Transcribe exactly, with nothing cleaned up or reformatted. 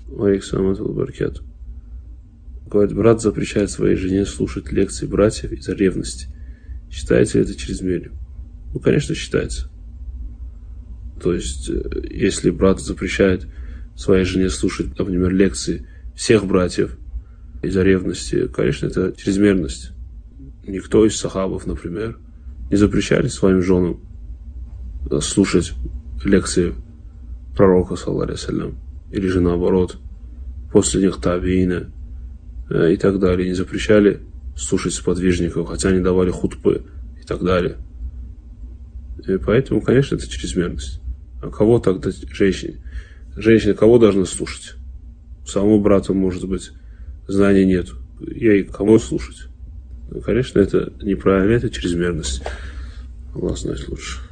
Алейкум баракату. Говорит, брат запрещает своей жене слушать лекции братьев из-за ревности. Считается ли это чрезмерным? Ну, конечно, считается. То есть, если брат запрещает своей жене слушать, например, лекции всех братьев из-за ревности, конечно, это чрезмерность. Никто из сахабов, например, не запрещали своим женам слушать лекции пророка, саллаллаху алейхи ва саллям, или же наоборот, после них табиина и так далее. Не запрещали слушать сподвижников, хотя они давали хутбы и так далее. И поэтому, конечно, это чрезмерность. А кого тогда женщине? Женщина кого должна слушать? Самому брату, может быть, знаний нет. Ей кого слушать? Ну, конечно, это неправильно, это чрезмерность. Аллах знает лучше.